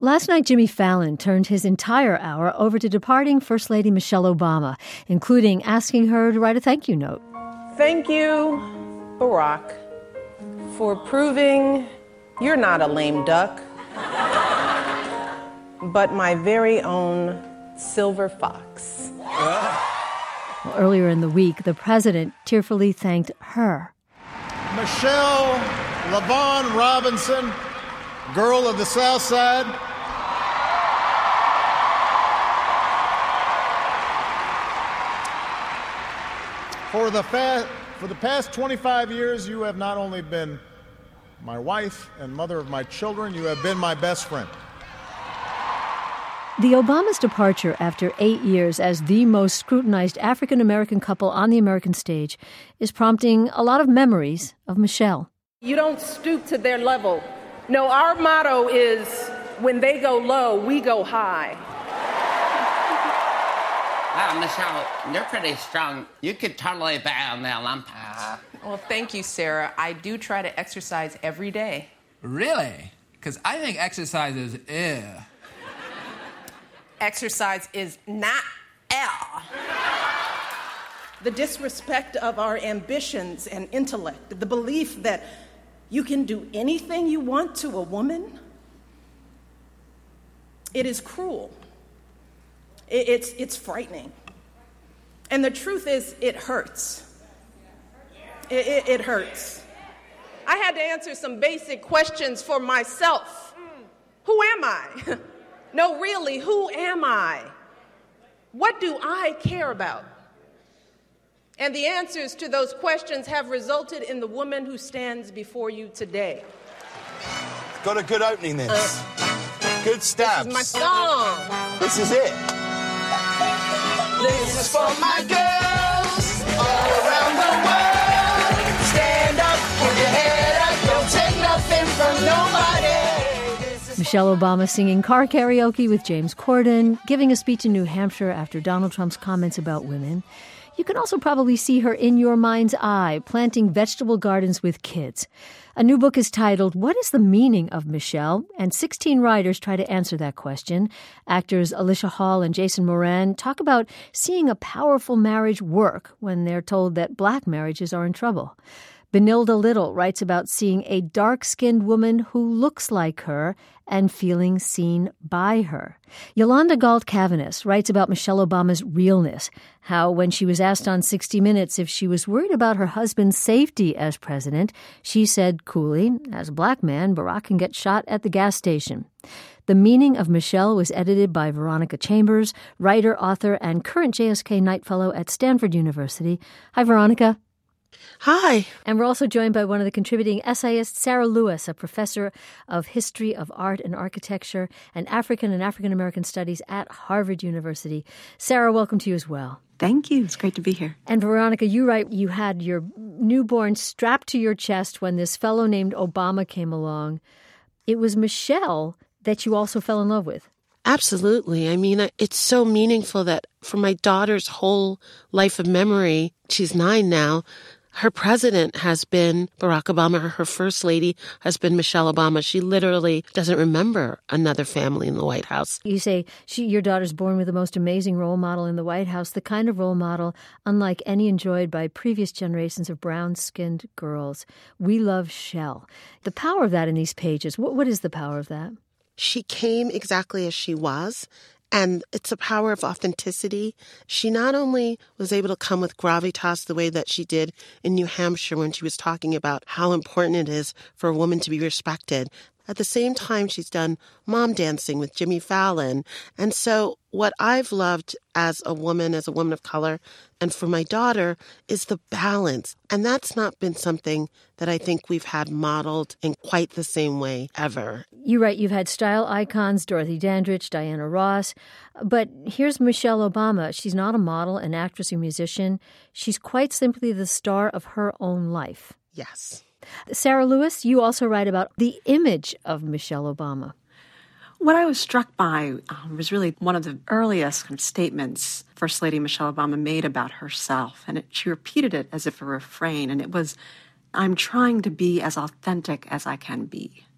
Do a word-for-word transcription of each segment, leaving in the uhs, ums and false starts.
Last night, Jimmy Fallon turned his entire hour over to departing First Lady Michelle Obama, including asking her to write a thank you note. Thank you, Barack, for proving you're not a lame duck, but my very own silver fox. Well, earlier in the week, the president tearfully thanked her. Michelle LaVaughn Robinson, girl of the South Side. For the, fa- for the past twenty-five years, you have not only been my wife and mother of my children, you have been my best friend. The Obamas' departure after eight years as the most scrutinized African-American couple on the American stage is prompting a lot of memories of Michelle. You don't stoop to their level. No, our motto is, when they go low, we go high. Wow, Michelle, you're pretty strong. You could totally be on the Olympics. Well, thank you, Sarah. I do try to exercise every day. Really? Because I think exercise is ew. Exercise is not L. The disrespect of our ambitions and intellect, the belief that you can do anything you want to a woman, it is cruel. It, it's, it's frightening. And the truth is, it hurts. It, it, it hurts. I had to answer some basic questions for myself. Who am I? No, really, who am I? What do I care about? And the answers to those questions have resulted in the woman who stands before you today. It's got a good opening, this. Uh, good stabs. This is my song. This is it. This is for my girls all around the world. Stand up, hold your head up, don't take nothing from nobody. Michelle Obama singing car karaoke with James Corden, giving a speech in New Hampshire after Donald Trump's comments about women. You can also probably see her in your mind's eye, planting vegetable gardens with kids. A new book is titled, What is the Meaning of Michelle? And sixteen writers try to answer that question. Actors Alicia Hall and Jason Moran talk about seeing a powerful marriage work when they're told that black marriages are in trouble. Benilda Little writes about seeing a dark-skinned woman who looks like her and feeling seen by her. Yolanda Galt-Cavanis writes about Michelle Obama's realness, how when she was asked on sixty minutes if she was worried about her husband's safety as president, she said coolly, as a black man, Barack can get shot at the gas station. The Meaning of Michelle was edited by Veronica Chambers, writer, author, and current J S K Knight Fellow at Stanford University. Hi, Veronica. Hi. And we're also joined by one of the contributing essayists, Sarah Lewis, a professor of history of art and architecture and African and African-American studies at Harvard University. Sarah, welcome to you as well. Thank you. It's great to be here. And Veronica, you write you had your newborn strapped to your chest when this fellow named Obama came along. It was Michelle that you also fell in love with. Absolutely. I mean, it's so meaningful that for my daughter's whole life of memory, she's nine now, her president has been Barack Obama. Her first lady has been Michelle Obama. She literally doesn't remember another family in the White House. You say she, your daughter's born with the most amazing role model in the White House, the kind of role model unlike any enjoyed by previous generations of brown-skinned girls. We love Shell. The power of that in these pages, what, what is the power of that? She came exactly as she was. And it's a power of authenticity. She not only was able to come with gravitas the way that she did in New Hampshire when she was talking about how important it is for a woman to be respected. At the same time, she's done mom dancing with Jimmy Fallon. And so what I've loved as a woman, as a woman of color, and for my daughter, is the balance. And that's not been something that I think we've had modeled in quite the same way ever. You write you've had style icons, Dorothy Dandridge, Diana Ross. But here's Michelle Obama. She's not a model, an actress, or musician. She's quite simply the star of her own life. Yes. Sarah Lewis, you also write about the image of Michelle Obama. What I was struck by um, was really one of the earliest kind of statements First Lady Michelle Obama made about herself. And it, she repeated it as if a refrain. And it was, I'm trying to be as authentic as I can be.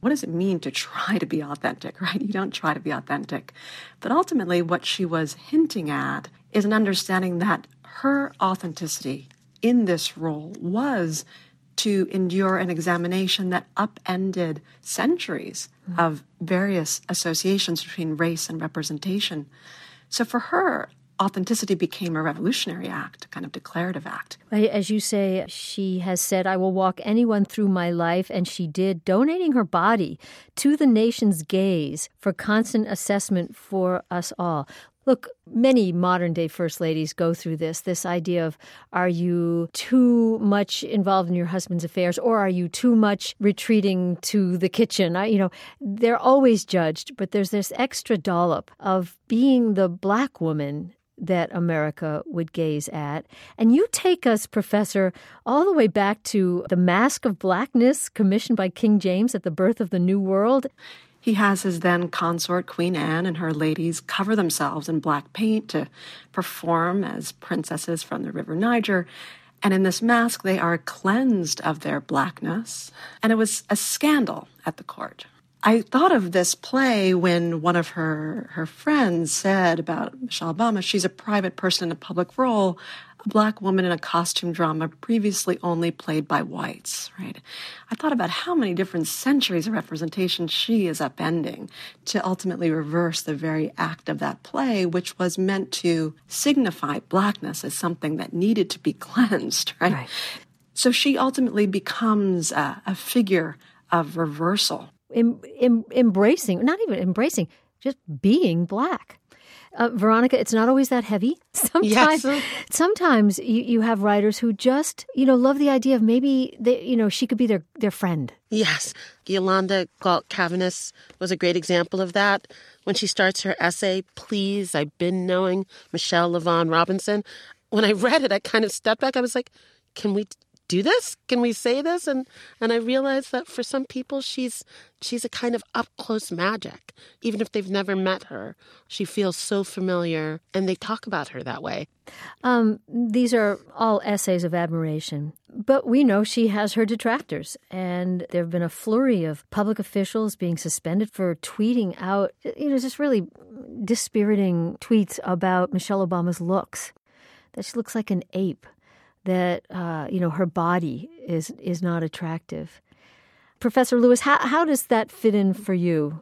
What does it mean to try to be authentic, right? You don't try to be authentic. But ultimately, what she was hinting at is an understanding that her authenticity in this role was to endure an examination that upended centuries mm-hmm. of various associations between race and representation. So for her, authenticity became a revolutionary act, a kind of declarative act. As you say, she has said, I will walk anyone through my life, and she did, donating her body to the nation's gaze for constant assessment for us all. Look, many modern-day first ladies go through this, this idea of, are you too much involved in your husband's affairs, or are you too much retreating to the kitchen? I, you know, they're always judged, but there's this extra dollop of being the Black woman that America would gaze at. And you take us, Professor, all the way back to the Mask of Blackness commissioned by King James at the birth of the New World. He has his then consort, Queen Anne, and her ladies cover themselves in black paint to perform as princesses from the River Niger. And in this mask, they are cleansed of their blackness. And it was a scandal at the court. I thought of this play when one of her, her friends said about Michelle Obama, she's a private person in a public role, a Black woman in a costume drama previously only played by whites, right? I thought about how many different centuries of representation she is upending to ultimately reverse the very act of that play, which was meant to signify Blackness as something that needed to be cleansed, right? right. So she ultimately becomes a, a figure of reversal. Em, em, embracing, not even embracing, just being Black. Uh, Veronica, it's not always that heavy. Sometimes, yes. sometimes you, you have writers who just, you know, love the idea of maybe, they, you know, she could be their, their friend. Yes. Yolanda Galt Cavanis was a great example of that. When she starts her essay, Please, I've been knowing Michelle LaVaughn Robinson. When I read it, I kind of stepped back. I was like, can we do this? Can we say this? And and I realized that for some people, she's she's a kind of up-close magic. Even if they've never met her, she feels so familiar, and they talk about her that way. Um, these are all essays of admiration. But we know she has her detractors, and there have been a flurry of public officials being suspended for tweeting out, you know, just really dispiriting tweets about Michelle Obama's looks, that she looks like an ape, that, uh, you know, her body is is not attractive. Professor Lewis, how, how does that fit in for you?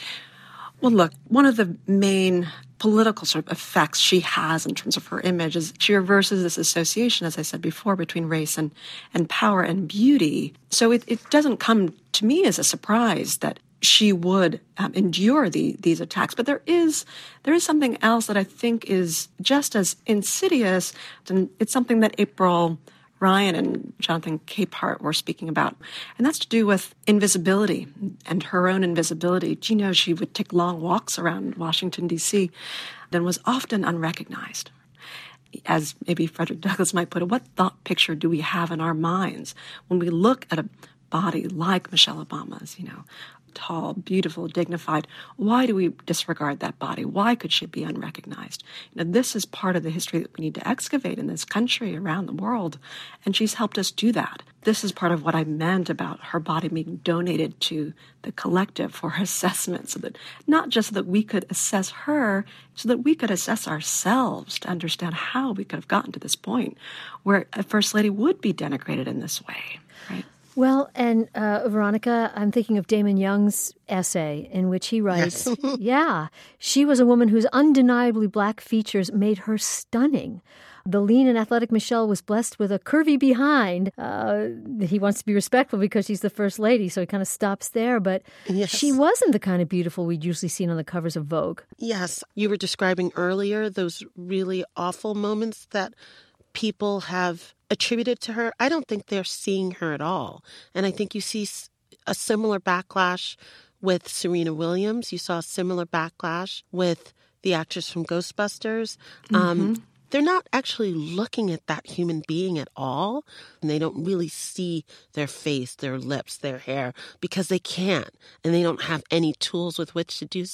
Well, look, one of the main political sort of effects she has in terms of her image is she reverses this association, as I said before, between race and, and power and beauty. So it, it doesn't come to me as a surprise that she would um, endure the, these attacks. But there is there is something else that I think is just as insidious, and it's something that April Ryan and Jonathan Capehart were speaking about, and that's to do with invisibility and her own invisibility. You know, she would take long walks around Washington, D C and was often unrecognized. As maybe Frederick Douglass might put it, what thought picture do we have in our minds when we look at a body like Michelle Obama's, you know, tall, beautiful, dignified? Why do we disregard that body? Why could she be unrecognized? You know, this is part of the history that we need to excavate in this country, around the world, and she's helped us do that. This is part of what I meant about her body being donated to the collective for assessment, so that not just so that we could assess her, so that we could assess ourselves to understand how we could have gotten to this point where a First Lady would be denigrated in this way, right? Well, and uh, Veronica, I'm thinking of Damon Young's essay in which he writes, yes. yeah, she was a woman whose undeniably Black features made her stunning. The lean and athletic Michelle was blessed with a curvy behind. Uh, he wants to be respectful because she's the First Lady, so he kind of stops there. But yes. she wasn't the kind of beautiful we'd usually seen on the covers of Vogue. Yes, you were describing earlier those really awful moments that people have attributed to her. I don't think they're seeing her at all. And I think you see a similar backlash with Serena Williams. You saw a similar backlash with the actress from Ghostbusters. Mm-hmm. Um, they're not actually looking at that human being at all. And they don't really see their face, their lips, their hair, because they can't. And they don't have any tools with which to do so.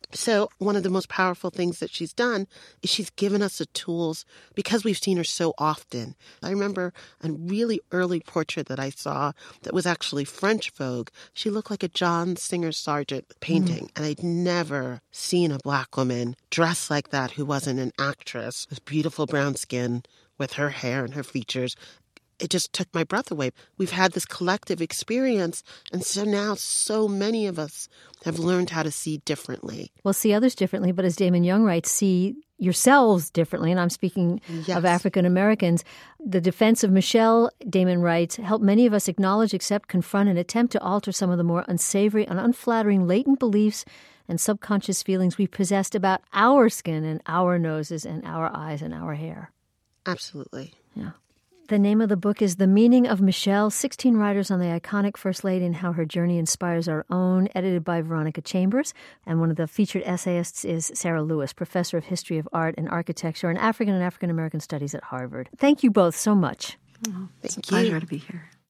So one of the most powerful things that she's done is she's given us the tools because we've seen her so often. I remember a really early portrait that I saw that was actually French Vogue. She looked like a John Singer Sargent painting. Mm. And I'd never seen a Black woman dressed like that who wasn't an actress with beautiful brown skin, with her hair and her features. It just took my breath away. We've had this collective experience, and so now so many of us have learned how to see differently. Well, see others differently, but as Damon Young writes, see yourselves differently, and I'm speaking yes. of African Americans. The defense of Michelle, Damon writes, helped many of us acknowledge, accept, confront, and attempt to alter some of the more unsavory and unflattering latent beliefs and subconscious feelings we possessed about our skin and our noses and our eyes and our hair. Absolutely. Yeah. The name of the book is The Meaning of Michelle, sixteen Writers on the Iconic First Lady and How Her Journey Inspires Our Own, edited by Veronica Chambers. And one of the featured essayists is Sarah Lewis, professor of history of art and architecture and African and African American studies at Harvard. Thank you both so much. Oh, it's Thank a pleasure you. to be here.